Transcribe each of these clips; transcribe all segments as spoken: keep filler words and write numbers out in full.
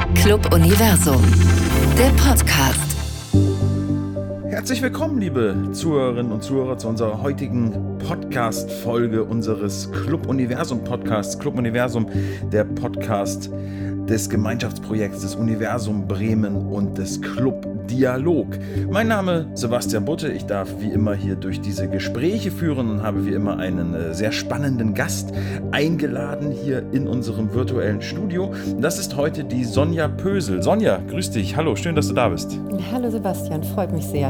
Club Universum, der Podcast. Herzlich willkommen, liebe Zuhörerinnen und Zuhörer, zu unserer heutigen Podcast-Folge unseres Club Universum Podcasts. Club Universum, der Podcast des Gemeinschaftsprojekts des Universum Bremen und des Club Dialog. Mein Name ist Sebastian Butte. Ich darf wie immer hier durch diese Gespräche führen und habe wie immer einen äh, sehr spannenden Gast eingeladen hier in unserem virtuellen Studio. Das ist heute die Sonja Pösel. Sonja, grüß dich. Hallo, schön, dass du da bist. Hallo Sebastian, freut mich sehr.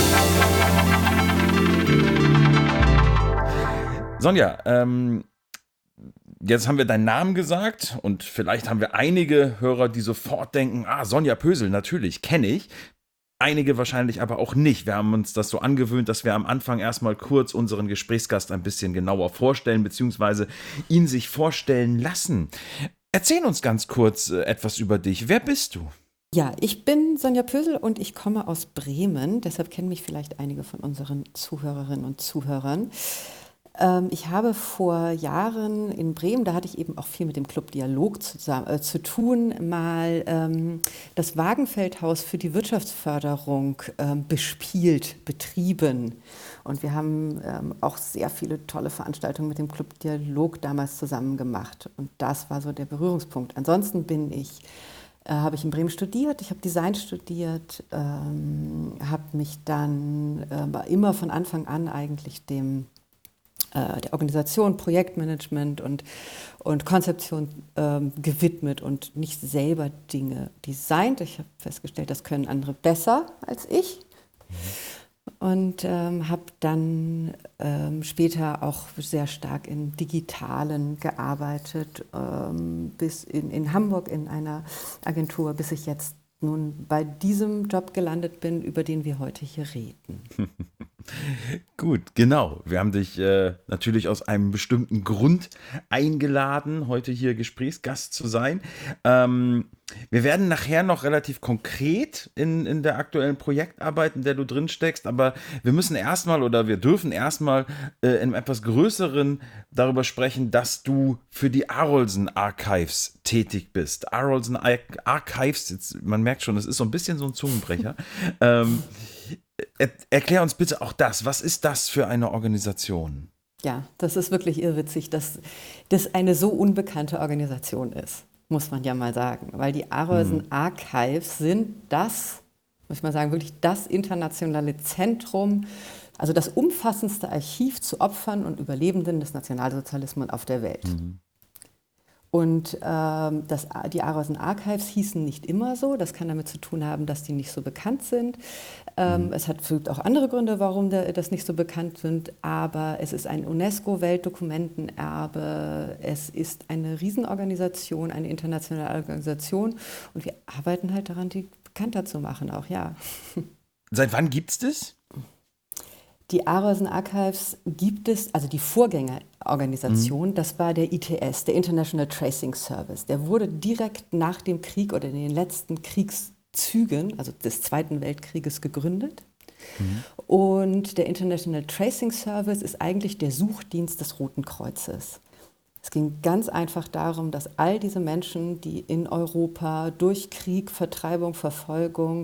Sonja, ähm, jetzt haben wir deinen Namen gesagt und vielleicht haben wir einige Hörer, die sofort denken, ah, Sonja Pösel, natürlich, kenne ich. Einige wahrscheinlich aber auch nicht. Wir haben uns das so angewöhnt, dass wir am Anfang erstmal kurz unseren Gesprächsgast ein bisschen genauer vorstellen, beziehungsweise ihn sich vorstellen lassen. Erzähl uns ganz kurz äh, etwas über dich. Wer bist du? Ja, ich bin Sonja Pösel und ich komme aus Bremen. Deshalb kennen mich vielleicht einige von unseren Zuhörerinnen und Zuhörern. Ähm, ich habe vor Jahren in Bremen, da hatte ich eben auch viel mit dem Club Dialog zusammen, äh, zu tun, mal ähm, das Wagenfeldhaus für die Wirtschaftsförderung ähm, bespielt, betrieben. Und wir haben ähm, auch sehr viele tolle Veranstaltungen mit dem Club Dialog damals zusammen gemacht. Und das war so der Berührungspunkt. Ansonsten bin ich Äh, habe ich in Bremen studiert, ich habe Design studiert, ähm, habe mich dann äh, immer von Anfang an eigentlich dem, äh, der Organisation, Projektmanagement und, und Konzeption ähm, gewidmet und nicht selber Dinge designt. Ich habe festgestellt, das können andere besser als ich. Und ähm, habe dann ähm, später auch sehr stark im Digitalen gearbeitet, ähm, bis in, in Hamburg in einer Agentur, bis ich jetzt nun bei diesem Job gelandet bin, über den wir heute hier reden. Gut, genau. Wir haben dich äh, natürlich aus einem bestimmten Grund eingeladen, heute hier Gesprächsgast zu sein. Ähm, wir werden nachher noch relativ konkret in, in der aktuellen Projektarbeit, in der du drin steckst, aber wir müssen erstmal oder wir dürfen erstmal äh, in einem etwas größeren darüber sprechen, dass du für die Arolsen Archives tätig bist. Arolsen Archives, jetzt, man merkt schon, das ist so ein bisschen so ein Zungenbrecher. ähm, Er, erklär uns bitte auch das. Was ist das für eine Organisation? Ja, das ist wirklich irrwitzig, dass das eine so unbekannte Organisation ist, muss man ja mal sagen. Weil die Arolsen hm. Archives sind das, muss ich mal sagen, wirklich das internationale Zentrum, also das umfassendste Archiv zu Opfern und Überlebenden des Nationalsozialismus auf der Welt. Mhm. Und ähm, das, die Arolsen Archives hießen nicht immer so. Das kann damit zu tun haben, dass die nicht so bekannt sind. Ähm, mhm. Es hat gibt auch andere Gründe, warum der, das nicht so bekannt sind. Aber es ist ein UNESCO-Weltdokumentenerbe. Es ist eine Riesenorganisation, eine internationale Organisation. Und wir arbeiten halt daran, die bekannter zu machen auch, ja. Seit wann gibt es das? Die Arolsen Archives gibt es, also die Vorgängerorganisation, mhm. das war der I T S, der International Tracing Service. Der wurde direkt nach dem Krieg oder in den letzten Kriegszügen, also des Zweiten Weltkrieges, gegründet. Mhm. Und der International Tracing Service ist eigentlich der Suchdienst des Roten Kreuzes. Es ging ganz einfach darum, dass all diese Menschen, die in Europa durch Krieg, Vertreibung, Verfolgung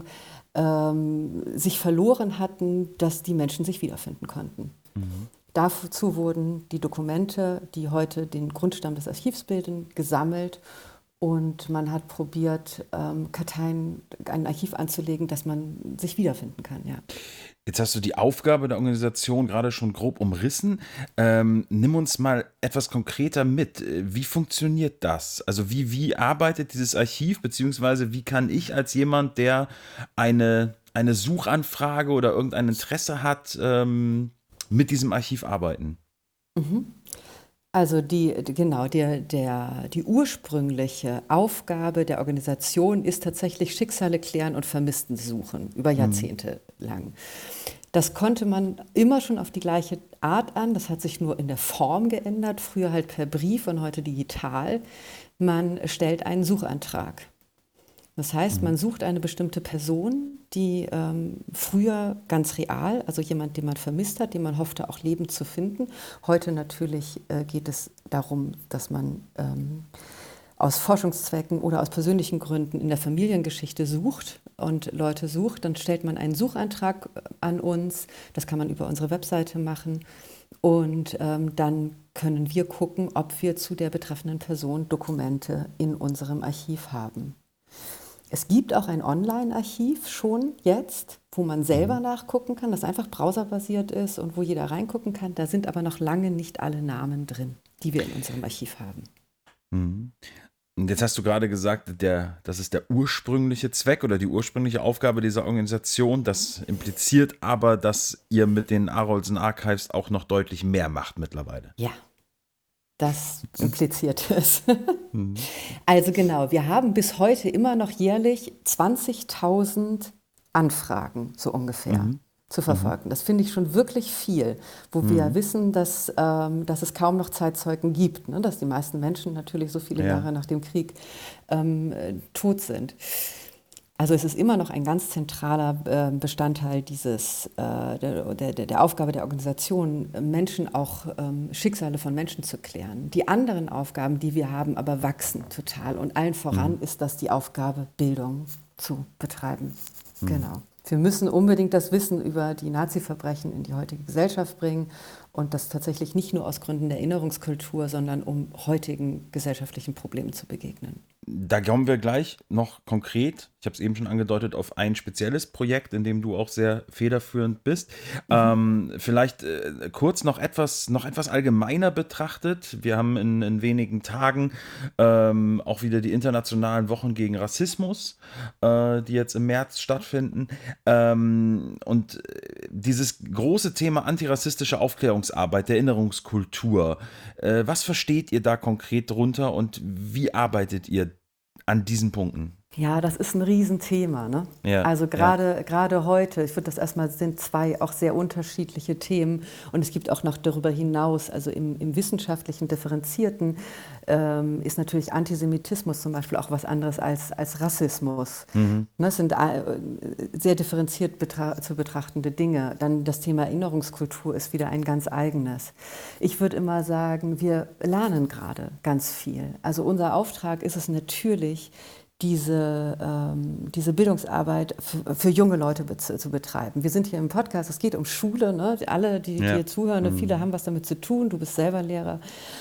ähm, sich verloren hatten, dass die Menschen sich wiederfinden konnten. Mhm. Dazu wurden die Dokumente, die heute den Grundstamm des Archivs bilden, gesammelt und man hat probiert, ähm, Karteien, ein Archiv anzulegen, dass man sich wiederfinden kann. Ja. Jetzt hast du die Aufgabe der Organisation gerade schon grob umrissen. Ähm, nimm uns mal etwas konkreter mit. Wie funktioniert das? Also wie, wie arbeitet dieses Archiv, beziehungsweise wie kann ich als jemand, der eine, eine Suchanfrage oder irgendein Interesse hat, ähm, mit diesem Archiv arbeiten? Mhm. Also die, genau, der, der, die ursprüngliche Aufgabe der Organisation ist tatsächlich Schicksale klären und Vermissten suchen, über Jahrzehnte mhm. lang. Das konnte man immer schon auf die gleiche Art an, das hat sich nur in der Form geändert, früher halt per Brief und heute digital. Man stellt einen Suchantrag. Das heißt, man sucht eine bestimmte Person, die ähm, früher ganz real, also jemand, den man vermisst hat, den man hoffte auch lebend zu finden. Heute natürlich äh, geht es darum, dass man ähm, aus Forschungszwecken oder aus persönlichen Gründen in der Familiengeschichte sucht und Leute sucht, dann stellt man einen Suchantrag an uns. Das kann man über unsere Webseite machen. Und ähm, dann können wir gucken, ob wir zu der betreffenden Person Dokumente in unserem Archiv haben. Es gibt auch ein Online-Archiv schon jetzt, wo man selber nachgucken kann, das einfach browserbasiert ist und wo jeder reingucken kann. Da sind aber noch lange nicht alle Namen drin, die wir in unserem Archiv haben. Mhm. Und jetzt hast du gerade gesagt, der, das ist der ursprüngliche Zweck oder die ursprüngliche Aufgabe dieser Organisation. Das impliziert aber, dass ihr mit den Arolsen Archives auch noch deutlich mehr macht mittlerweile. Ja, das impliziert es. Also genau, wir haben bis heute immer noch jährlich zwanzigtausend Anfragen, so ungefähr, Mhm. zu verfolgen. Das finde ich schon wirklich viel, wo Mhm. wir wissen, dass, ähm, dass es kaum noch Zeitzeugen gibt, ne? Dass die meisten Menschen natürlich so viele Ja. Jahre nach dem Krieg ähm, äh, tot sind. Also es ist immer noch ein ganz zentraler äh, Bestandteil dieses, äh, der, der, der Aufgabe der Organisation, Menschen auch ähm, Schicksale von Menschen zu klären. Die anderen Aufgaben, die wir haben, aber wachsen total. Und allen voran Mhm. ist das die Aufgabe, Bildung zu betreiben. Mhm. Genau. Wir müssen unbedingt das Wissen über die Nazi-Verbrechen in die heutige Gesellschaft bringen und das tatsächlich nicht nur aus Gründen der Erinnerungskultur, sondern um heutigen gesellschaftlichen Problemen zu begegnen. Da kommen wir gleich noch konkret, ich habe es eben schon angedeutet, auf ein spezielles Projekt, in dem du auch sehr federführend bist. Mhm. Ähm, vielleicht äh, kurz noch etwas, noch etwas allgemeiner betrachtet. Wir haben in, in wenigen Tagen ähm, auch wieder die internationalen Wochen gegen Rassismus, äh, die jetzt im März stattfinden. Ähm, und dieses große Thema antirassistische Aufklärungsarbeit, der Erinnerungskultur, äh, was versteht ihr da konkret drunter und wie arbeitet ihr an diesen Punkten? Ja, das ist ein Riesenthema, ne? Ja, also gerade ja. gerade heute, ich würde das erstmal, sind zwei auch sehr unterschiedliche Themen und es gibt auch noch darüber hinaus, also im, im wissenschaftlichen Differenzierten ähm, ist natürlich Antisemitismus zum Beispiel auch was anderes als, als Rassismus. Mhm. Ne, das sind äh, sehr differenziert betra- zu betrachtende Dinge. Dann das Thema Erinnerungskultur ist wieder ein ganz eigenes. Ich würde immer sagen, wir lernen gerade ganz viel. Also unser Auftrag ist es natürlich, Diese, ähm, diese Bildungsarbeit für, für junge Leute be zu betreiben. Wir sind hier im Podcast, es geht um Schule, ne? Alle, die, die ja. hier zuhören, mhm. viele haben was damit zu tun, du bist selber Lehrer.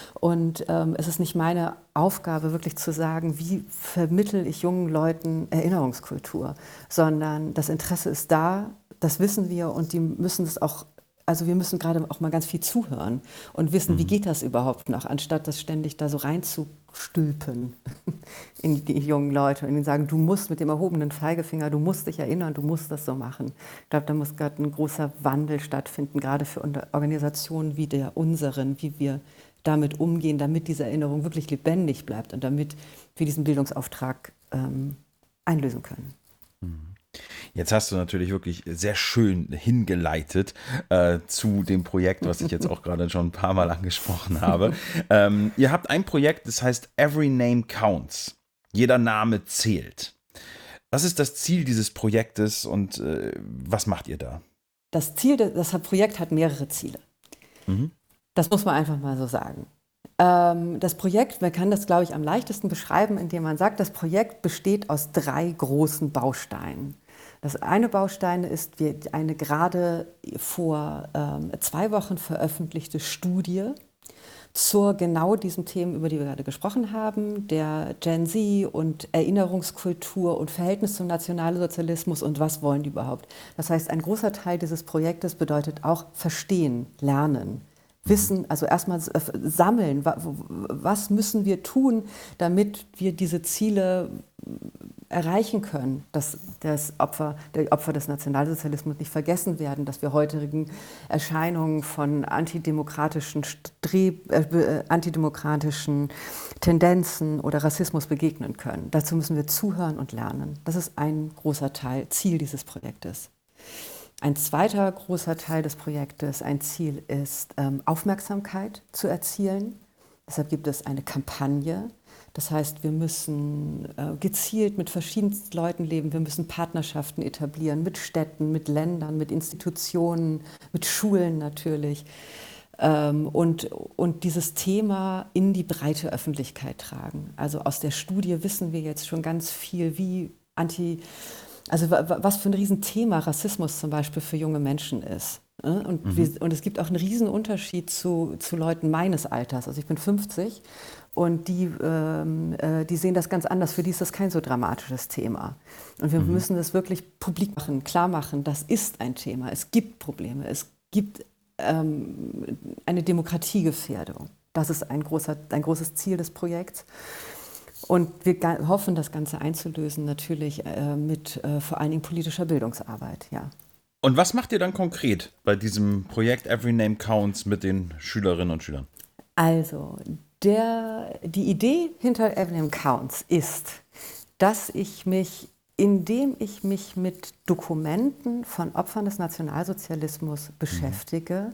Und ähm, es ist nicht meine Aufgabe, wirklich zu sagen, wie vermittle ich jungen Leuten Erinnerungskultur, sondern das Interesse ist da, das wissen wir und die müssen es auch. Also wir müssen gerade auch mal ganz viel zuhören und wissen, mhm. wie geht das überhaupt noch, anstatt das ständig da so reinzustülpen in die jungen Leute und ihnen sagen, du musst mit dem erhobenen Zeigefinger, du musst dich erinnern, du musst das so machen. Ich glaube, da muss gerade ein großer Wandel stattfinden, gerade für Organisationen wie der unseren, wie wir damit umgehen, damit diese Erinnerung wirklich lebendig bleibt und damit wir diesen Bildungsauftrag ähm, einlösen können. Mhm. Jetzt hast du natürlich wirklich sehr schön hingeleitet äh, zu dem Projekt, was ich jetzt auch gerade schon ein paar Mal angesprochen habe. ähm, ihr habt ein Projekt, das heißt Every Name Counts. Jeder Name zählt. Was ist das Ziel dieses Projektes und äh, was macht ihr da? Das Ziel, das Projekt hat mehrere Ziele. Mhm. Das muss man einfach mal so sagen. Ähm, das Projekt, man kann das, glaube ich, am leichtesten beschreiben, indem man sagt, das Projekt besteht aus drei großen Bausteinen. Das eine Baustein ist eine gerade vor ähm, zwei Wochen veröffentlichte Studie zur genau diesen Themen, über die wir gerade gesprochen haben, der Gen Z und Erinnerungskultur und Verhältnis zum Nationalsozialismus und was wollen die überhaupt. Das heißt, ein großer Teil dieses Projektes bedeutet auch verstehen, lernen. Wissen, also erstmal sammeln, was müssen wir tun, damit wir diese Ziele erreichen können, dass das Opfer, die Opfer des Nationalsozialismus nicht vergessen werden, dass wir heutigen Erscheinungen von antidemokratischen, Streb, äh, antidemokratischen Tendenzen oder Rassismus begegnen können. Dazu müssen wir zuhören und lernen. Das ist ein großer Teil, Ziel dieses Projektes. Ein zweiter großer Teil des Projektes, ein Ziel ist, ähm, Aufmerksamkeit zu erzielen. Deshalb gibt es eine Kampagne. Das heißt, wir müssen äh, gezielt mit verschiedensten Leuten leben. Wir müssen Partnerschaften etablieren mit Städten, mit Ländern, mit Institutionen, mit Schulen natürlich. ähm, und, und dieses Thema in die breite Öffentlichkeit tragen. Also aus der Studie wissen wir jetzt schon ganz viel, wie anti, also was für ein Riesenthema Rassismus zum Beispiel für junge Menschen ist. Und, mhm. wir, und es gibt auch einen riesen Unterschied zu, zu Leuten meines Alters. Also ich bin fünfzig und die, ähm, äh, die sehen das ganz anders. Für die ist das kein so dramatisches Thema. Und wir mhm. müssen das wirklich publik machen, klar machen, das ist ein Thema. Es gibt Probleme, es gibt ähm, eine Demokratiegefährdung. Das ist ein, großer, ein großes Ziel des Projekts. Und wir hoffen, das Ganze einzulösen, natürlich äh, mit äh, vor allen Dingen politischer Bildungsarbeit, ja. Und was macht ihr dann konkret bei diesem Projekt Every Name Counts mit den Schülerinnen und Schülern? Also, der, die Idee hinter Every Name Counts ist, dass ich mich, indem ich mich mit Dokumenten von Opfern des Nationalsozialismus beschäftige, mhm.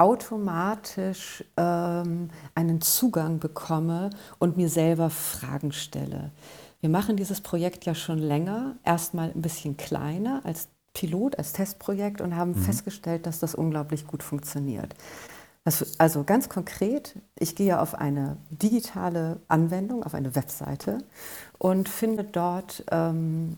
automatisch ähm, einen Zugang bekomme und mir selber Fragen stelle. Wir machen dieses Projekt ja schon länger, erstmal ein bisschen kleiner als Pilot, als Testprojekt und haben mhm. festgestellt, dass das unglaublich gut funktioniert. Das, also ganz konkret, ich gehe auf eine digitale Anwendung, auf eine Webseite und finde dort ähm,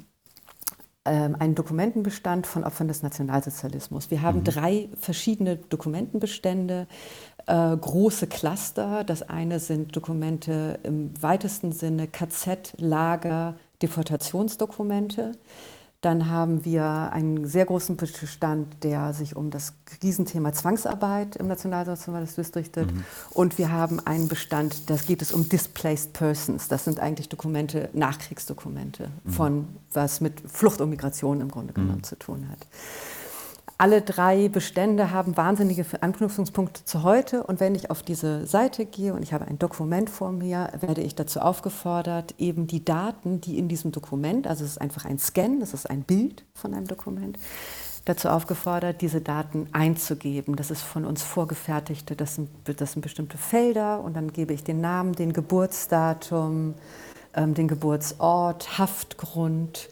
ähm, einen Dokumentenbestand von Opfern des Nationalsozialismus. Wir haben mhm. drei verschiedene Dokumentenbestände, äh, große Cluster. Das eine sind Dokumente im weitesten Sinne K Z, Lager, Deportationsdokumente. Dann haben wir einen sehr großen Bestand, der sich um das Riesenthema Zwangsarbeit im Nationalsozialismus richtet. Mhm. Und wir haben einen Bestand, da geht es um Displaced Persons. Das sind eigentlich Dokumente, Nachkriegsdokumente, mhm. von was mit Flucht und Migration im Grunde genommen mhm. zu tun hat. Alle drei Bestände haben wahnsinnige Anknüpfungspunkte zu heute. Und wenn ich auf diese Seite gehe und ich habe ein Dokument vor mir, werde ich dazu aufgefordert, eben die Daten, die in diesem Dokument, also es ist einfach ein Scan, das ist ein Bild von einem Dokument, dazu aufgefordert, diese Daten einzugeben. Das ist von uns vorgefertigte, das sind, das sind bestimmte Felder und dann gebe ich den Namen, den Geburtsdatum, ähm, den Geburtsort, Haftgrund,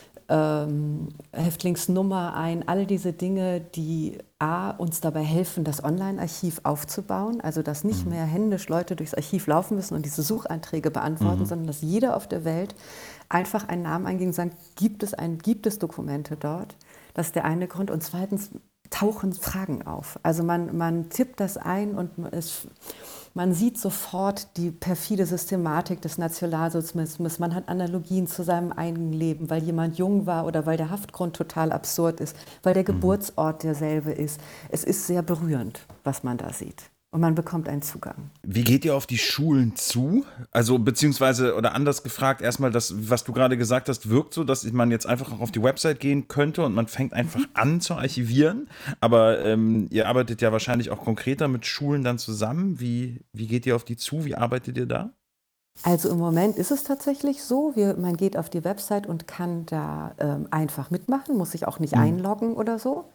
Ähm, Häftlingsnummer ein, all diese Dinge, die A, uns dabei helfen, das Online-Archiv aufzubauen, also dass nicht mehr händisch Leute durchs Archiv laufen müssen und diese Sucheinträge beantworten, mhm. sondern dass jeder auf der Welt einfach einen Namen eingeben und sagt, gibt es, ein, gibt es Dokumente dort? Das ist der eine Grund. Und zweitens tauchen Fragen auf. Also man, man tippt das ein und es... Man sieht sofort die perfide Systematik des Nationalsozialismus. Man hat Analogien zu seinem eigenen Leben, weil jemand jung war oder weil der Haftgrund total absurd ist, weil der Geburtsort derselbe ist. Es ist sehr berührend, was man da sieht. Und man bekommt einen Zugang. Wie geht ihr auf die Schulen zu? Also beziehungsweise, oder anders gefragt, erstmal das, was du gerade gesagt hast, wirkt so, dass man jetzt einfach auch auf die Website gehen könnte und man fängt einfach mhm. an zu archivieren. Aber ähm, ihr arbeitet ja wahrscheinlich auch konkreter mit Schulen dann zusammen. Wie, wie geht ihr auf die zu? Wie arbeitet ihr da? Also im Moment ist es tatsächlich so, wir, man geht auf die Website und kann da ähm, einfach mitmachen, muss sich auch nicht mhm. einloggen oder so.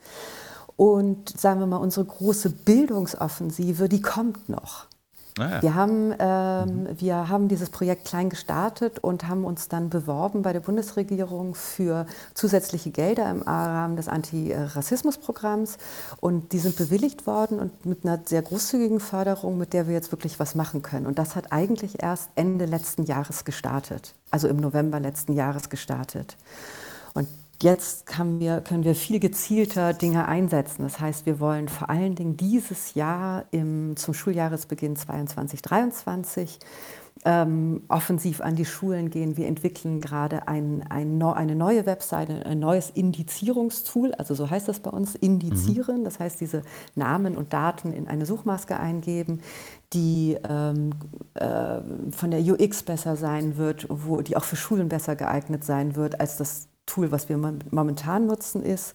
Und sagen wir mal, unsere große Bildungsoffensive, die kommt noch. Ah ja. Wir haben, ähm, mhm. wir haben dieses Projekt klein gestartet und haben uns dann beworben bei der Bundesregierung für zusätzliche Gelder im Rahmen des Antirassismusprogramms. Und die sind bewilligt worden und mit einer sehr großzügigen Förderung, mit der wir jetzt wirklich was machen können. Und das hat eigentlich erst Ende letzten Jahres gestartet, also im November letzten Jahres gestartet. Und jetzt haben wir, können wir viel gezielter Dinge einsetzen. Das heißt, wir wollen vor allen Dingen dieses Jahr im, zum Schuljahresbeginn zweiundzwanzig dreiundzwanzig ähm, offensiv an die Schulen gehen. Wir entwickeln gerade ein, ein, eine neue Webseite, ein neues Indizierungstool, also so heißt das bei uns, indizieren. Mhm. Das heißt, diese Namen und Daten in eine Suchmaske eingeben, die ähm, äh, von der U X besser sein wird, wo, die auch für Schulen besser geeignet sein wird, als das Tool, was wir momentan nutzen, ist.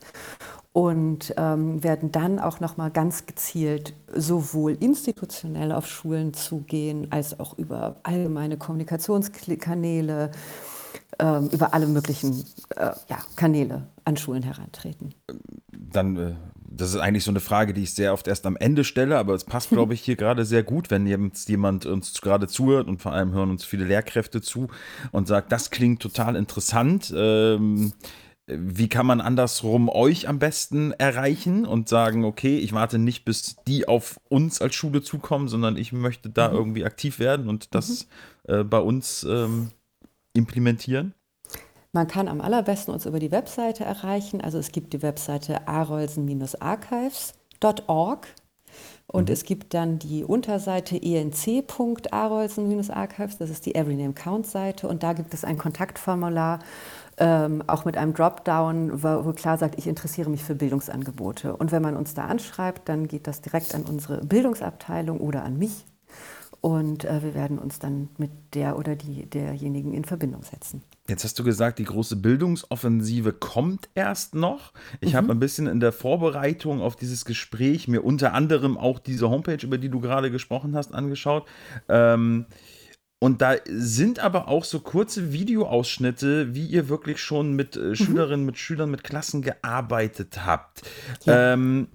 Und ähm, werden dann auch noch mal ganz gezielt sowohl institutionell auf Schulen zugehen, als auch über allgemeine Kommunikationskanäle, ähm, über alle möglichen äh, ja, Kanäle an Schulen herantreten. Dann, äh, das ist eigentlich so eine Frage, die ich sehr oft erst am Ende stelle, aber es passt, glaube ich, hier gerade sehr gut, wenn jetzt jemand uns gerade zuhört und vor allem hören uns viele Lehrkräfte zu und sagt, das klingt total interessant. Ähm, wie kann man andersrum euch am besten erreichen und sagen, okay, ich warte nicht, bis die auf uns als Schule zukommen, sondern ich möchte da Mhm. irgendwie aktiv werden und Mhm. das äh, bei uns ähm, implementieren? Man kann am allerbesten uns über die Webseite erreichen. Also es gibt die Webseite arolsen-archives Punkt org und Mhm. es gibt dann die Unterseite e n c Punkt arolsen-archives, das ist die Every Name Count Seite und da gibt es ein Kontaktformular, ähm, auch mit einem Dropdown, wo, wo klar sagt, ich interessiere mich für Bildungsangebote. Und wenn man uns da anschreibt, dann geht das direkt an unsere Bildungsabteilung oder an mich und äh, wir werden uns dann mit der oder die, derjenigen in Verbindung setzen. Jetzt hast du gesagt, die große Bildungsoffensive kommt erst noch. Ich habe Mhm. ein bisschen in der Vorbereitung auf dieses Gespräch mir unter anderem auch diese Homepage, über die du gerade gesprochen hast, angeschaut. Ähm, und da sind aber auch so kurze Videoausschnitte, wie ihr wirklich schon mit äh, Mhm. Schülerinnen, mit Schülern, mit Klassen gearbeitet habt. Ja. Ähm,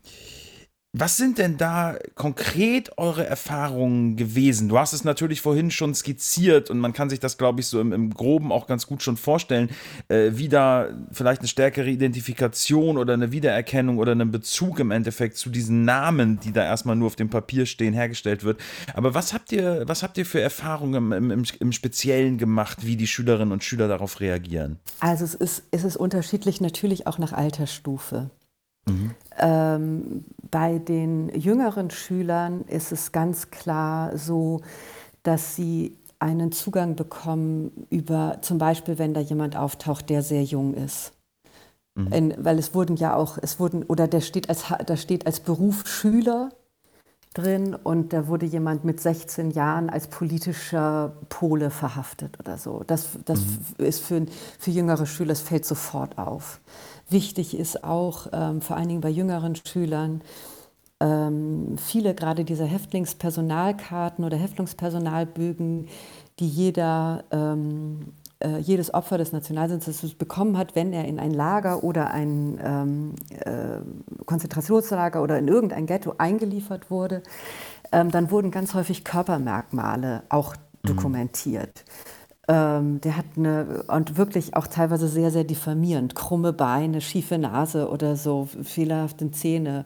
Was sind denn da konkret eure Erfahrungen gewesen? Du hast es natürlich vorhin schon skizziert und man kann sich das, glaube ich, so im, im Groben auch ganz gut schon vorstellen, äh, wie da vielleicht eine stärkere Identifikation oder eine Wiedererkennung oder einen Bezug im Endeffekt zu diesen Namen, die da erstmal nur auf dem Papier stehen, hergestellt wird. Aber was habt ihr, was habt ihr für Erfahrungen im, im, im Speziellen gemacht, wie die Schülerinnen und Schüler darauf reagieren? Also es ist, es ist unterschiedlich natürlich auch nach Altersstufe. Mhm. Ähm, bei den jüngeren Schülern ist es ganz klar so, dass sie einen Zugang bekommen über zum Beispiel, wenn da jemand auftaucht, der sehr jung ist. Mhm. In, weil es wurden ja auch, es wurden, oder der steht als, da steht als Beruf Schüler drin und da wurde jemand mit sechzehn Jahren als politischer Pole verhaftet oder so. Das, das Mhm. ist für, für jüngere Schüler, es fällt sofort auf. Wichtig ist auch, ähm, vor allen Dingen bei jüngeren Schülern, ähm, viele gerade dieser Häftlingspersonalkarten oder Häftlingspersonalbögen, die jeder, ähm, äh, jedes Opfer des Nationalsozialismus bekommen hat, wenn er in ein Lager oder ein ähm, äh, Konzentrationslager oder in irgendein Ghetto eingeliefert wurde, ähm, dann wurden ganz häufig Körpermerkmale auch Mhm. dokumentiert. Ähm, der hat eine, und wirklich auch teilweise sehr, sehr diffamierend, krumme Beine, schiefe Nase oder so, fehlerhafte Zähne.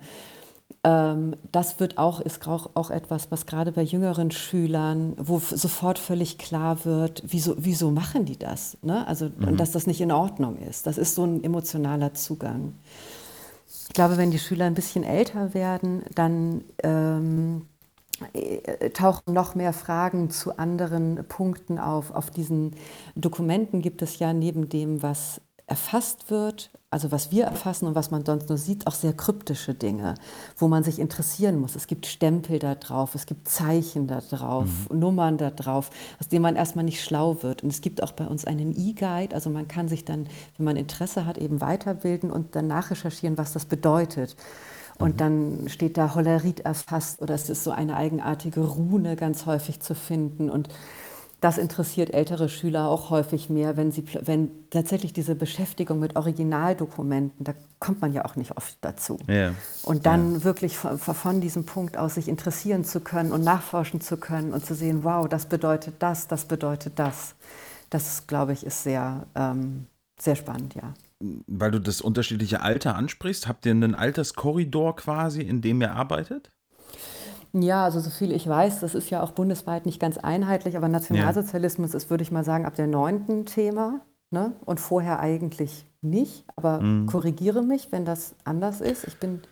Ähm, das wird auch, ist auch, auch etwas, was gerade bei jüngeren Schülern, wo f- sofort völlig klar wird, wieso, wieso machen die das? Ne? Also, und Mhm. dass das nicht in Ordnung ist. Das ist so ein emotionaler Zugang. Ich glaube, wenn die Schüler ein bisschen älter werden, dann ähm, äh, tauchen noch mehr Fragen zu anderen Punkten auf. Auf diesen Dokumenten gibt es ja neben dem, was erfasst wird, also was wir erfassen und was man sonst nur sieht, auch sehr kryptische Dinge, wo man sich interessieren muss. Es gibt Stempel da drauf, es gibt Zeichen da drauf, Mhm. Nummern da drauf, aus denen man erstmal nicht schlau wird. Und es gibt auch bei uns einen E-Guide, also man kann sich dann, wenn man Interesse hat, eben weiterbilden und dann nachrecherchieren, was das bedeutet. Und Mhm. dann steht da Hollerit erfasst oder es ist so eine eigenartige Rune ganz häufig zu finden. Und das interessiert ältere Schüler auch häufig mehr, wenn sie, wenn tatsächlich diese Beschäftigung mit Originaldokumenten, da kommt man ja auch nicht oft dazu. Ja, Und ja. dann wirklich von, von diesem Punkt aus sich interessieren zu können und nachforschen zu können und zu sehen, wow, das bedeutet das, das bedeutet das. Das, glaube ich, ist sehr, ähm, sehr spannend, ja. Weil du das unterschiedliche Alter ansprichst, habt ihr einen Alterskorridor quasi, in dem ihr arbeitet? Ja, also so viel ich weiß, das ist ja auch bundesweit nicht ganz einheitlich, aber Ja. Nationalsozialismus ist, würde ich mal sagen, ab der neunten Thema, ne? Und vorher eigentlich nicht. Aber Mhm. korrigiere mich, wenn das anders ist. Ich bin,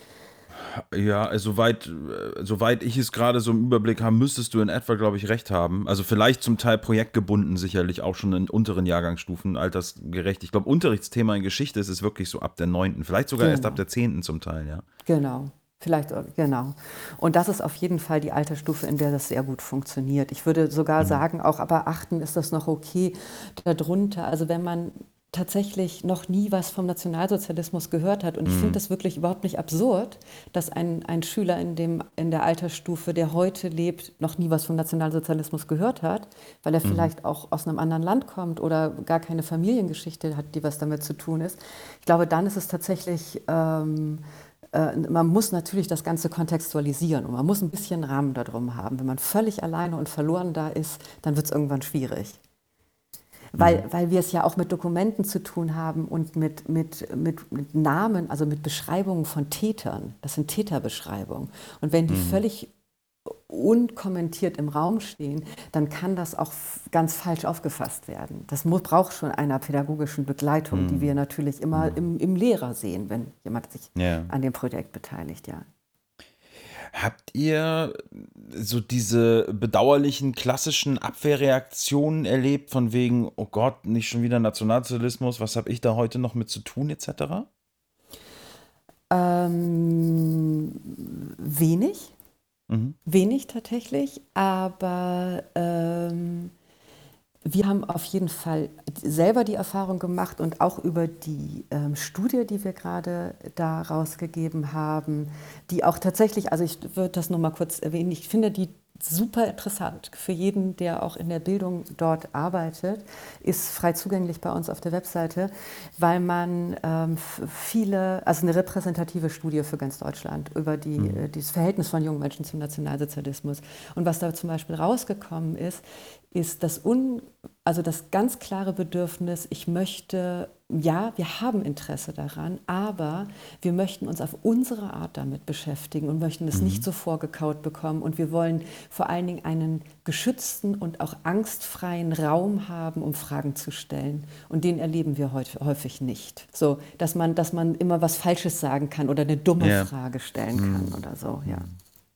Ja, also soweit, äh, soweit ich es gerade so im Überblick habe, müsstest du in etwa, glaube ich, recht haben. Also vielleicht zum Teil projektgebunden, sicherlich auch schon in unteren Jahrgangsstufen, altersgerecht. Ich glaube, Unterrichtsthema in Geschichte ist es wirklich so ab der neunten, vielleicht sogar erst ab genau, der zehnten zum Teil, ja. genau. Vielleicht, äh, genau. Und das ist auf jeden Fall die Altersstufe, in der das sehr gut funktioniert. Ich würde sogar Mhm. sagen, auch ab achten ist das noch okay. Darunter, also wenn man tatsächlich noch nie was vom Nationalsozialismus gehört hat. Und ich finde Mhm. das wirklich überhaupt nicht absurd, dass ein, ein Schüler in, dem, in der Altersstufe, der heute lebt, noch nie was vom Nationalsozialismus gehört hat, weil er Mhm. vielleicht auch aus einem anderen Land kommt oder gar keine Familiengeschichte hat, die was damit zu tun ist. Ich glaube, dann ist es tatsächlich, ähm, äh, man muss natürlich das Ganze kontextualisieren und man muss ein bisschen Rahmen darum haben. Wenn man völlig alleine und verloren da ist, dann wird es irgendwann schwierig. weil, mhm. weil wir es ja auch mit Dokumenten zu tun haben und mit, mit, mit, mit Namen, also mit Beschreibungen von Tätern. Das sind Täterbeschreibungen. Und wenn die mhm. völlig unkommentiert im Raum stehen, dann kann das auch ganz falsch aufgefasst werden. Das muss, braucht schon einer pädagogischen Begleitung, mhm. die wir natürlich immer mhm. im, im Lehrer sehen, wenn jemand sich ja. an dem Projekt beteiligt, ja. Habt ihr so diese bedauerlichen klassischen Abwehrreaktionen erlebt, von wegen, oh Gott, nicht schon wieder Nationalsozialismus, was habe ich da heute noch mit zu tun, et cetera? Ähm, wenig. Mhm. Wenig tatsächlich, aber ähm, wir haben auf jeden Fall selber die Erfahrung gemacht und auch über die ähm, Studie, die wir gerade da rausgegeben haben, die auch tatsächlich, also ich würde das nur mal kurz erwähnen, ich finde die super interessant für jeden, der auch in der Bildung dort arbeitet, ist frei zugänglich bei uns auf der Webseite, weil man ähm, viele, also eine repräsentative Studie für ganz Deutschland über die, mhm. äh, das Verhältnis von jungen Menschen zum Nationalsozialismus. Und was da zum Beispiel rausgekommen ist, ist das, un, also das ganz klare Bedürfnis, ich möchte, ja, wir haben Interesse daran, aber wir möchten uns auf unsere Art damit beschäftigen und möchten es mhm. nicht so vorgekaut bekommen. Und wir wollen vor allen Dingen einen geschützten und auch angstfreien Raum haben, um Fragen zu stellen. Und den erleben wir heute häufig nicht. So, dass man, dass man immer was Falsches sagen kann oder eine dumme ja. Frage stellen kann mhm. oder so, ja.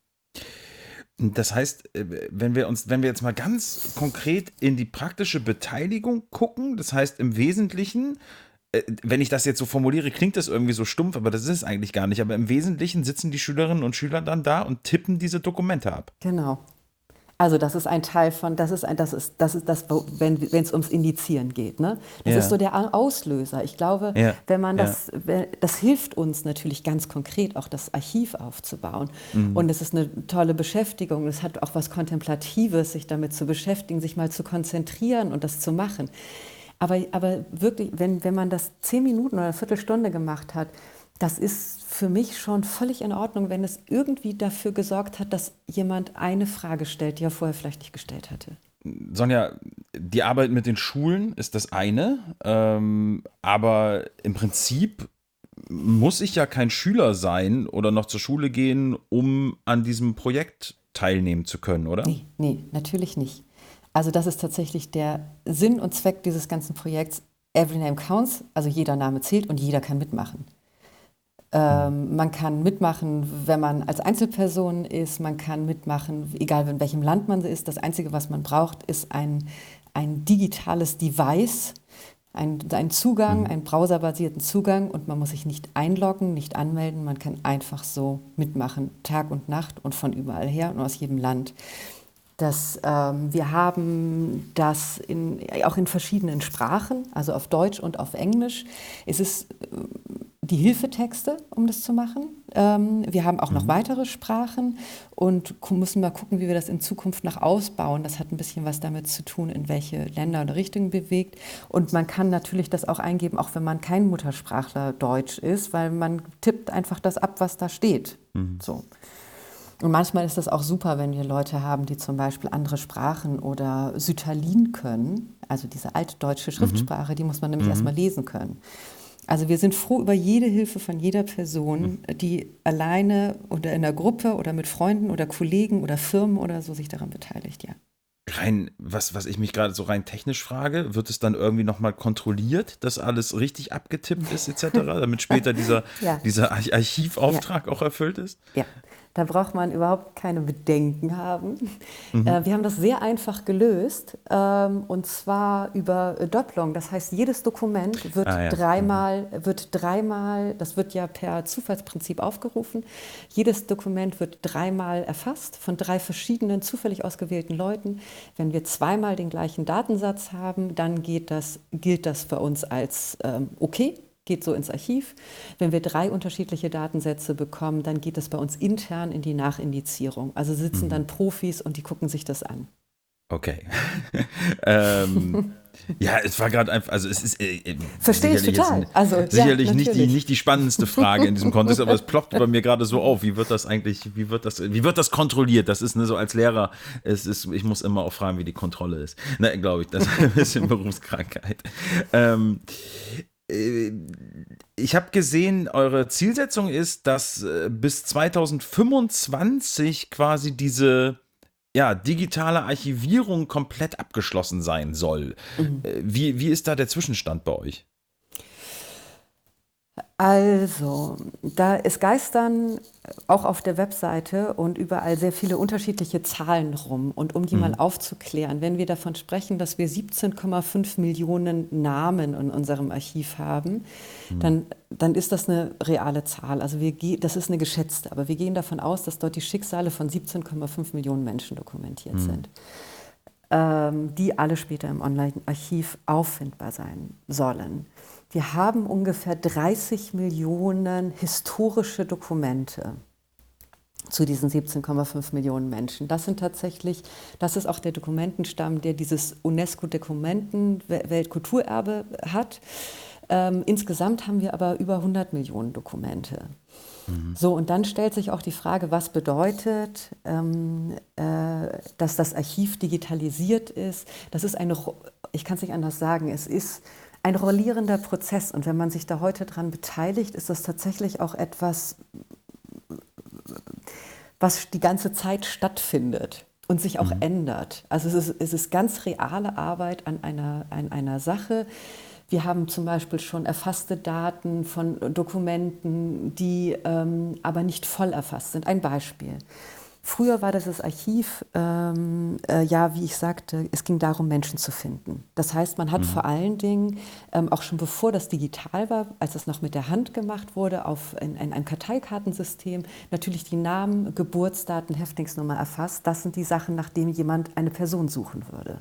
Das heißt, wenn wir uns, wenn wir jetzt mal ganz konkret in die praktische Beteiligung gucken, das heißt im Wesentlichen, wenn ich das jetzt so formuliere, klingt das irgendwie so stumpf, aber das ist es eigentlich gar nicht. Aber im Wesentlichen sitzen die Schülerinnen und Schüler dann da und tippen diese Dokumente ab. Genau. Also das ist ein Teil von, das ist ein, das ist, das ist das, wenn es ums Indizieren geht, ne? Das ja. ist so der Auslöser. Ich glaube, ja. wenn man das, ja. das hilft uns natürlich ganz konkret, auch das Archiv aufzubauen. Mhm. Und es ist eine tolle Beschäftigung. Es hat auch was Kontemplatives, sich damit zu beschäftigen, sich mal zu konzentrieren und das zu machen. Aber, aber wirklich, wenn, wenn man das zehn Minuten oder eine Viertelstunde gemacht hat, das ist für mich schon völlig in Ordnung, wenn es irgendwie dafür gesorgt hat, dass jemand eine Frage stellt, die er vorher vielleicht nicht gestellt hatte. Sonja, die Arbeit mit den Schulen ist das eine, ähm, aber im Prinzip muss ich ja kein Schüler sein oder noch zur Schule gehen, um an diesem Projekt teilnehmen zu können, oder? Nee, nee, natürlich nicht. Also das ist tatsächlich der Sinn und Zweck dieses ganzen Projekts. Every name counts, also jeder Name zählt und jeder kann mitmachen. Ähm, man kann mitmachen, wenn man als Einzelperson ist, man kann mitmachen, egal in welchem Land man ist. Das Einzige, was man braucht, ist ein, ein digitales Device, ein, ein Zugang, einen browserbasierten Zugang und man muss sich nicht einloggen, nicht anmelden, man kann einfach so mitmachen, Tag und Nacht und von überall her und aus jedem Land. Das, ähm, wir haben das in, auch in verschiedenen Sprachen, also auf Deutsch und auf Englisch. Es ist äh, die Hilfetexte, um das zu machen. Ähm, wir haben auch noch mhm. weitere Sprachen und müssen mal gucken, wie wir das in Zukunft noch ausbauen. Das hat ein bisschen was damit zu tun, in welche Länder oder Richtungen bewegt. Und man kann natürlich das auch eingeben, auch wenn man kein Muttersprachler Deutsch ist, weil man tippt einfach das ab, was da steht. Mhm. So. Und manchmal ist das auch super, wenn wir Leute haben, die zum Beispiel andere Sprachen oder Sütterlin können, also diese altdeutsche Schriftsprache, mhm. die muss man nämlich mhm. erstmal lesen können. Also wir sind froh über jede Hilfe von jeder Person, die alleine oder in einer Gruppe oder mit Freunden oder Kollegen oder Firmen oder so sich daran beteiligt, ja. Rein, was, was ich mich gerade so rein technisch frage, wird es dann irgendwie nochmal kontrolliert, dass alles richtig abgetippt ist et cetera, damit später dieser, ja. dieser Archivauftrag ja. auch erfüllt ist? Ja. Da braucht man überhaupt keine Bedenken haben. Mhm. Äh, wir haben das sehr einfach gelöst, ähm, und zwar über Doppelung. Das heißt, jedes Dokument wird, ah, ja. dreimal, mhm. wird dreimal, das wird ja per Zufallsprinzip aufgerufen, jedes Dokument wird dreimal erfasst von drei verschiedenen zufällig ausgewählten Leuten. Wenn wir zweimal den gleichen Datensatz haben, dann geht das, gilt das für uns als ähm, okay. Geht so ins Archiv. Wenn wir drei unterschiedliche Datensätze bekommen, dann geht das bei uns intern in die Nachindizierung. Also sitzen mhm. dann Profis und die gucken sich das an. Okay. ähm, Ja, es war gerade einfach, also es ist äh, Verstehe ich sicherlich, total. Jetzt, Also, sicherlich ja, nicht, die, natürlich. nicht die spannendste Frage in diesem Kontext, aber es ploppt bei mir gerade so auf. Wie wird das eigentlich, wie wird das, wie wird das kontrolliert? Das ist ne, so als Lehrer, es ist, ich muss immer auch fragen, wie die Kontrolle ist. Ne, glaube ich, das ist ein bisschen Berufskrankheit. Ähm, äh, Ich habe gesehen, eure Zielsetzung ist, dass äh, bis zwanzig fünfundzwanzig quasi diese ja, digitale Archivierung komplett abgeschlossen sein soll. Äh, Wie, wie ist da der Zwischenstand bei euch? Also, da es geistern auch auf der Webseite und überall sehr viele unterschiedliche Zahlen rum. Und um die mal aufzuklären, wenn wir davon sprechen, dass wir siebzehn Komma fünf Millionen Namen in unserem Archiv haben, dann, dann ist das eine reale Zahl. Also wir, ge- das ist eine geschätzte, aber wir gehen davon aus, dass dort die Schicksale von siebzehn Komma fünf Millionen Menschen dokumentiert sind, ähm, die alle später im Online-Archiv auffindbar sein sollen. Wir haben ungefähr dreißig Millionen historische Dokumente zu diesen siebzehn Komma fünf Millionen Menschen. Das sind tatsächlich, das ist auch der Dokumentenstamm, der dieses UNESCO-Dokumenten-Weltkulturerbe hat. Ähm, insgesamt haben wir aber über hundert Millionen Dokumente. So, und dann stellt sich auch die Frage, was bedeutet, ähm, äh, dass das Archiv digitalisiert ist. Das ist eine, Ro- ich kann es nicht anders sagen, es ist ein rollierender Prozess. Und wenn man sich da heute dran beteiligt, ist das tatsächlich auch etwas, was die ganze Zeit stattfindet und sich auch ändert. Also es ist, es ist ganz reale Arbeit an einer, an einer Sache. Wir haben zum Beispiel schon erfasste Daten von Dokumenten, die ähm, aber nicht voll erfasst sind. Ein Beispiel. Früher war das das Archiv, ähm, äh, ja, wie ich sagte, es ging darum, Menschen zu finden. Das heißt, man hat vor allen Dingen, ähm, auch schon bevor das digital war, als es noch mit der Hand gemacht wurde, auf in, in einem Karteikartensystem natürlich die Namen, Geburtsdaten, Häftlingsnummer erfasst. Das sind die Sachen, nach denen jemand eine Person suchen würde.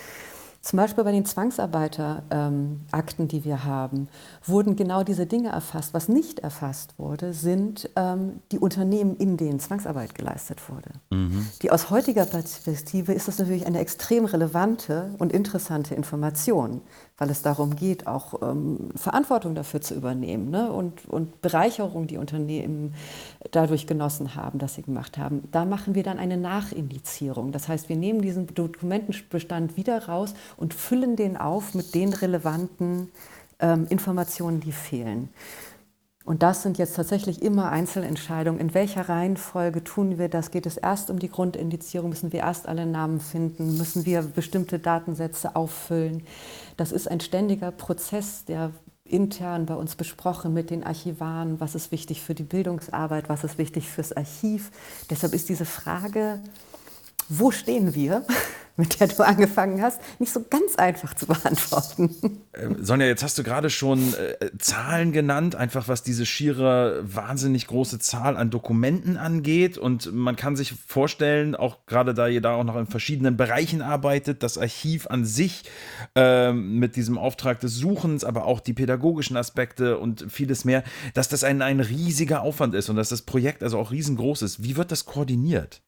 Zum Beispiel bei den Zwangsarbeiterakten, die wir haben, wurden genau diese Dinge erfasst. Was nicht erfasst wurde, sind ähm, die Unternehmen, in denen Zwangsarbeit geleistet wurde. Mhm. Die aus heutiger Perspektive ist das natürlich eine extrem relevante und interessante Information, weil es darum geht, auch ähm, Verantwortung dafür zu übernehmen, ne? und, und Bereicherung, die Unternehmen dadurch genossen haben, dass sie gemacht haben. Da machen wir dann eine Nachindizierung. Das heißt, wir nehmen diesen Dokumentenbestand wieder raus und füllen den auf mit den relevanten ähm, Informationen, die fehlen. Und das sind jetzt tatsächlich immer Einzelentscheidungen. In welcher Reihenfolge tun wir das? Geht es erst um die Grundindizierung? Müssen wir erst alle Namen finden? Müssen wir bestimmte Datensätze auffüllen? Das ist ein ständiger Prozess, der intern bei uns besprochen mit den Archivaren, was ist wichtig für die Bildungsarbeit, was ist wichtig fürs Archiv. Deshalb ist diese Frage, wo stehen wir, mit der du angefangen hast, nicht so ganz einfach zu beantworten. Äh, Sonja, jetzt hast du gerade schon äh, Zahlen genannt, einfach was diese schiere, wahnsinnig große Zahl an Dokumenten angeht. Und man kann sich vorstellen, auch gerade da ihr da auch noch in verschiedenen Bereichen arbeitet, das Archiv an sich äh, mit diesem Auftrag des Suchens, aber auch die pädagogischen Aspekte und vieles mehr, dass das ein, ein riesiger Aufwand ist und dass das Projekt also auch riesengroß ist. Wie wird das koordiniert?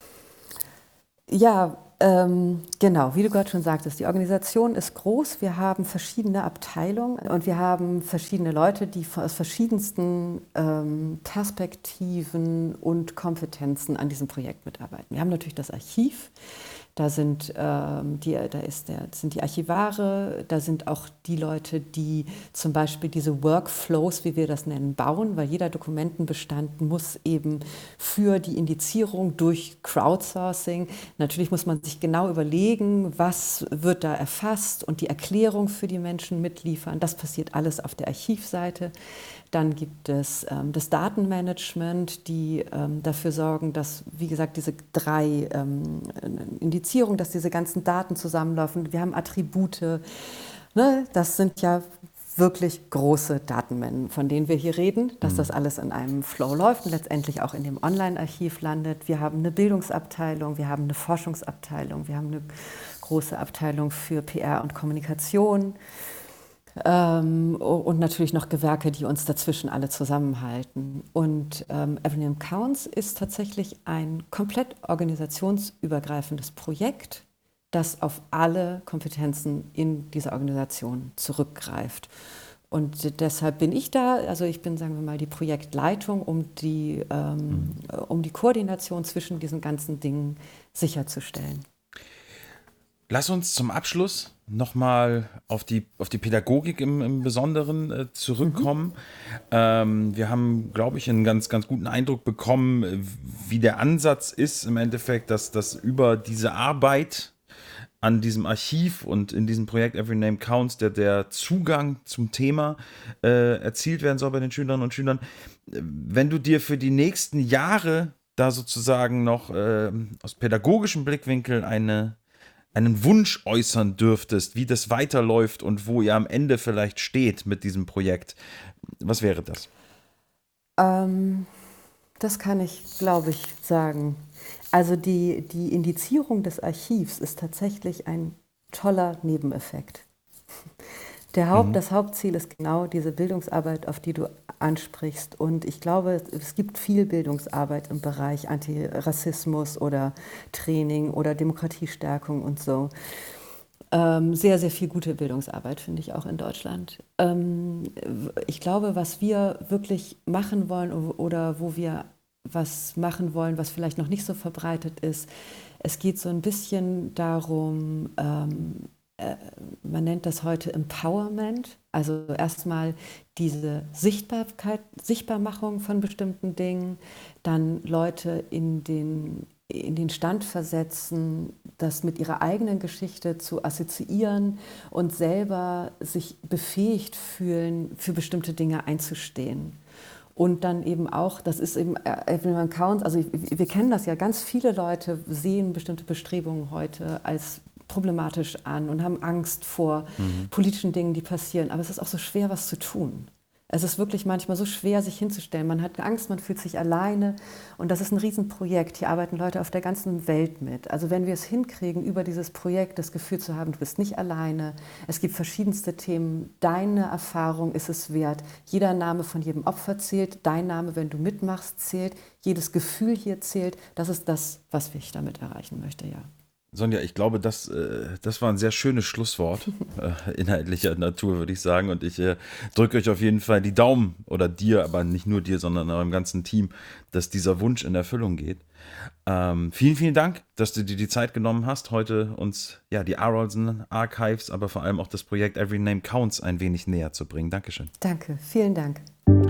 Ja, ähm, genau, wie du gerade schon sagtest, die Organisation ist groß. Wir haben verschiedene Abteilungen und wir haben verschiedene Leute, die aus verschiedensten ähm, Perspektiven und Kompetenzen an diesem Projekt mitarbeiten. Wir haben natürlich das Archiv. Da sind, ähm, die, da ist der, sind die Archivare, da sind auch die Leute, die zum Beispiel diese Workflows, wie wir das nennen, bauen, weil jeder Dokumentenbestand muss eben für die Indizierung durch Crowdsourcing, natürlich muss man sich genau überlegen, was wird da erfasst und die Erklärung für die Menschen mitliefern. Das passiert alles auf der Archivseite. Dann gibt es ähm, das Datenmanagement, die ähm, dafür sorgen, dass, wie gesagt, diese drei ähm, Indizierungen, dass diese ganzen Daten zusammenlaufen. Wir haben Attribute, ne? Das sind ja wirklich große Datenmengen, von denen wir hier reden, dass das alles in einem Flow läuft und letztendlich auch in dem Online-Archiv landet. Wir haben eine Bildungsabteilung, wir haben eine Forschungsabteilung, wir haben eine große Abteilung für P R und Kommunikation. Ähm, und natürlich noch Gewerke, die uns dazwischen alle zusammenhalten. Und ähm, Everingham Counts ist tatsächlich ein komplett organisationsübergreifendes Projekt das auf alle Kompetenzen in dieser Organisation zurückgreift. Und deshalb bin ich da, also ich bin, sagen wir mal, die Projektleitung, um die, ähm, um die Koordination zwischen diesen ganzen Dingen sicherzustellen. Lass uns zum Abschluss nochmal auf die, auf die Pädagogik im, im Besonderen äh, zurückkommen. Mhm. Ähm, wir haben, glaube ich, einen ganz, ganz guten Eindruck bekommen, wie der Ansatz ist im Endeffekt, dass das über diese Arbeit an diesem Archiv und in diesem Projekt Every Name Counts, der, der Zugang zum Thema äh, erzielt werden soll bei den Schülerinnen und Schülern. Wenn du dir für die nächsten Jahre da sozusagen noch äh, aus pädagogischem Blickwinkel eine, einen Wunsch äußern dürftest, wie das weiterläuft und wo ihr am Ende vielleicht steht mit diesem Projekt, was wäre das? Ähm, das kann ich, glaube ich, sagen. Also die, die Indizierung des Archivs ist tatsächlich ein toller Nebeneffekt. Der Haupt, mhm. Das Hauptziel ist genau diese Bildungsarbeit, auf die du ansprichst. Und ich glaube, es gibt viel Bildungsarbeit im Bereich Antirassismus oder Training oder Demokratiestärkung und so. Ähm, sehr, sehr viel gute Bildungsarbeit, finde ich, auch in Deutschland. Ähm, ich glaube, was wir wirklich machen wollen oder wo wir was machen wollen, was vielleicht noch nicht so verbreitet ist. Es geht so ein bisschen darum, ähm, äh, man nennt das heute Empowerment, also erstmal diese Sichtbarkeit, Sichtbarmachung von bestimmten Dingen, dann Leute in den, in den Stand versetzen, das mit ihrer eigenen Geschichte zu assoziieren und selber sich befähigt fühlen, für bestimmte Dinge einzustehen. Und dann eben auch, das ist eben Every Name Counts, also wir kennen das ja, ganz viele Leute sehen bestimmte Bestrebungen heute als problematisch an und haben Angst vor mhm. politischen Dingen, die passieren. Aber es ist auch so schwer, was zu tun. Es ist wirklich manchmal so schwer, sich hinzustellen. Man hat Angst, man fühlt sich alleine. Und das ist ein Riesenprojekt. Hier arbeiten Leute auf der ganzen Welt mit. Also wenn wir es hinkriegen, über dieses Projekt das Gefühl zu haben, du bist nicht alleine. Es gibt verschiedenste Themen. Deine Erfahrung ist es wert. Jeder Name von jedem Opfer zählt. Dein Name, wenn du mitmachst, zählt. Jedes Gefühl hier zählt. Das ist das, was ich damit erreichen möchte, ja. Sonja, ich glaube, das, äh, das war ein sehr schönes Schlusswort äh, inhaltlicher Natur, würde ich sagen. Und ich äh, drücke euch auf jeden Fall die Daumen, oder dir, aber nicht nur dir, sondern eurem ganzen Team, dass dieser Wunsch in Erfüllung geht. Ähm, vielen, vielen Dank, dass du dir die Zeit genommen hast, heute uns ja die Arolsen Archives, aber vor allem auch das Projekt Every Name Counts ein wenig näher zu bringen. Dankeschön. Danke, vielen Dank.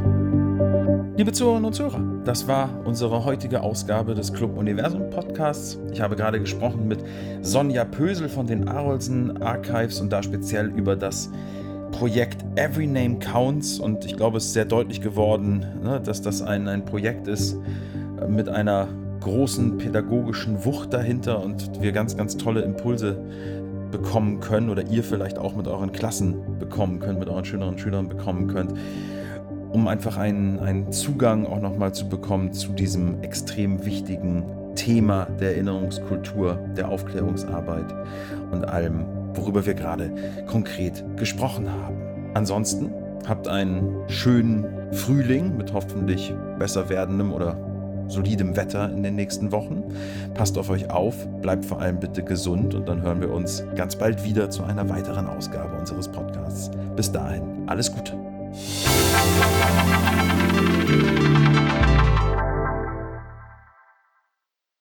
Liebe Zuhörerinnen und Zuhörer, das war unsere heutige Ausgabe des Club Universum Podcasts. Ich habe gerade gesprochen mit Sonja Pösel von den Arolsen Archives und da speziell über das Projekt Every Name Counts. Und ich glaube, es ist sehr deutlich geworden, ne, dass das ein, ein Projekt ist mit einer großen pädagogischen Wucht dahinter und wir ganz, ganz tolle Impulse bekommen können oder ihr vielleicht auch mit euren Klassen bekommen könnt, mit euren Schülerinnen und Schülern bekommen könnt, um einfach einen, einen Zugang auch nochmal zu bekommen zu diesem extrem wichtigen Thema der Erinnerungskultur, der Aufklärungsarbeit und allem, worüber wir gerade konkret gesprochen haben. Ansonsten habt einen schönen Frühling mit hoffentlich besser werdendem oder solidem Wetter in den nächsten Wochen. Passt auf euch auf, bleibt vor allem bitte gesund und dann hören wir uns ganz bald wieder zu einer weiteren Ausgabe unseres Podcasts. Bis dahin, alles Gute.